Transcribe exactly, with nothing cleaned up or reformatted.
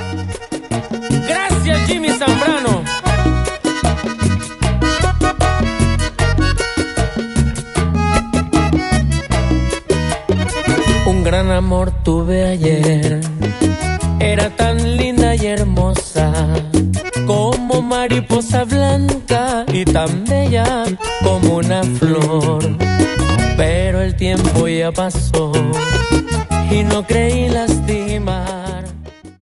Gracias, Jimmy Zambrano. Un gran amor tuve ayer, era tan linda y hermosa, como mariposa blanca y tan bella como una flor. Pero el tiempo ya pasó y no creí lastimar.